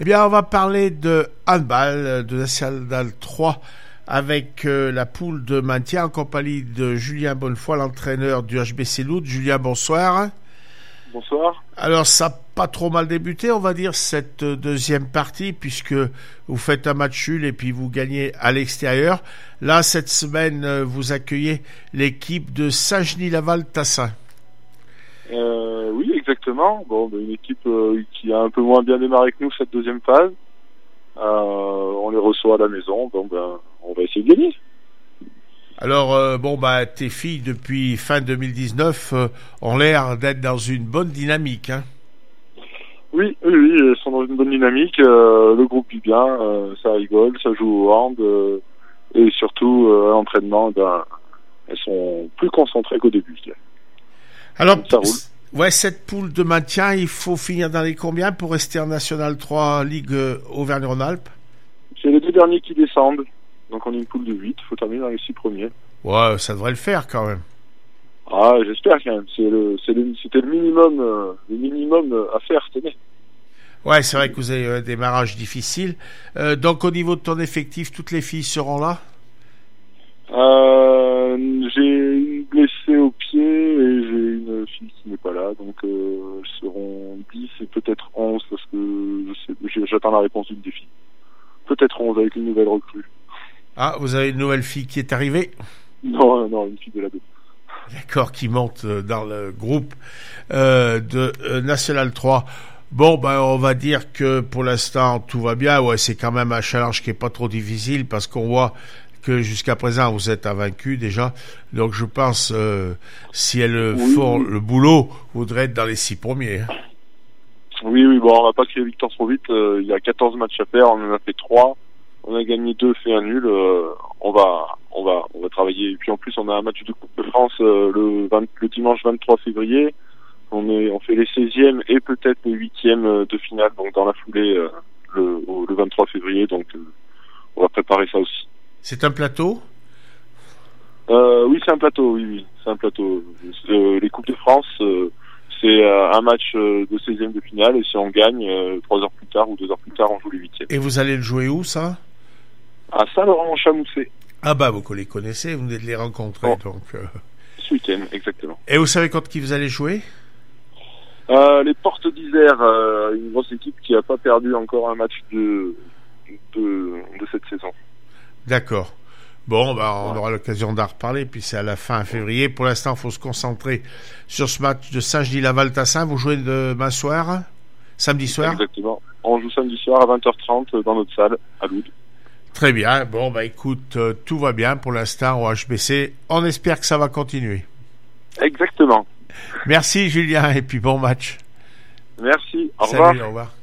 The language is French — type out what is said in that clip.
Eh bien, on va parler de handball, de National 3, avec la poule de maintien en compagnie de Julien Bonnefoy, l'entraîneur du HBC Loud. Julien, bonsoir. Bonsoir. Alors, ça n'a pas trop mal débuté, on va dire, cette deuxième partie, puisque vous faites un match nul et puis vous gagnez à l'extérieur. Là, cette semaine, vous accueillez l'équipe de Saint-Genis-Laval-Tassin. Oui, exactement. Bon, une équipe qui a un peu moins bien démarré que nous cette deuxième phase. On les reçoit à la maison, donc on va essayer de gagner. Alors, tes filles, depuis fin 2019, ont l'air d'être dans une bonne dynamique, hein? Oui, elles sont dans une bonne dynamique. Le groupe vit bien, ça rigole, ça joue au hand, et surtout, à l'entraînement, elles sont plus concentrées qu'au début, je dirais. Alors, ça roule. Ouais, cette poule de maintien, il faut finir dans les combien pour rester en National 3 Ligue Auvergne-Rhône-Alpes? C'est les deux derniers qui descendent. Donc on est une poule de 8, il faut terminer dans les 6 premiers. Ouais, ça devrait le faire quand même. Ah, j'espère quand même. C'était le minimum à faire cette année. Ouais, c'est vrai que vous avez un démarrage difficile. Donc au niveau de ton effectif, toutes les filles seront là? J'ai une blessée au pied et j'ai une fille qui n'est pas là. Donc seront 10 et peut-être 11 parce que j'attends la réponse d'une des filles. Peut-être 11 avec une nouvelle recrue. Ah, vous avez une nouvelle fille qui est arrivée? Non, une fille de la 2. D'accord, qui monte dans le groupe de National 3. Bon, on va dire que pour l'instant, tout va bien. Ouais, c'est quand même un challenge qui est pas trop difficile parce qu'on voit que jusqu'à présent, vous êtes invaincu déjà. Donc, je pense, si elles font le boulot, vous devrez être dans les 6 premiers. Hein. Oui, on va pas créer victoire trop vite. Il y a 14 matchs à faire, on en a fait 3. On a gagné 2, fait un nul. On va travailler. Et puis en plus, on a un match de Coupe de France le dimanche 23 février. On fait les 16e et peut-être les 8e de finale. Donc dans la foulée le 23 février. Donc on va préparer ça aussi. C'est un plateau? Oui, c'est un plateau. Oui, c'est un plateau. Les Coupes de France, c'est un match de 16e de finale. Et si on gagne, 3 heures plus tard ou 2 heures plus tard, on joue les 8e. Et vous allez le jouer où, ça? À Saint-Laurent-en-Chamousset. Ah vous les connaissez, vous venez de les rencontrer. Oh. Donc, ce week-end, exactement. Et vous savez contre qui vous allez jouer? Les Portes d'Isère, une grosse équipe qui n'a pas perdu encore un match de cette saison. D'accord. Bon, on aura l'occasion d'en reparler, puis c'est à la fin février. Pour l'instant, il faut se concentrer sur ce match de Saint-Genis-Laval-Tassin. Vous jouez demain soir? Samedi soir? Exactement. On joue samedi soir à 20h30 dans notre salle à Loud. Très bien. Bon, écoute, tout va bien pour l'instant au HBC. On espère que ça va continuer. Exactement. Merci Julien, et puis bon match. Merci, au revoir. Salut, au revoir.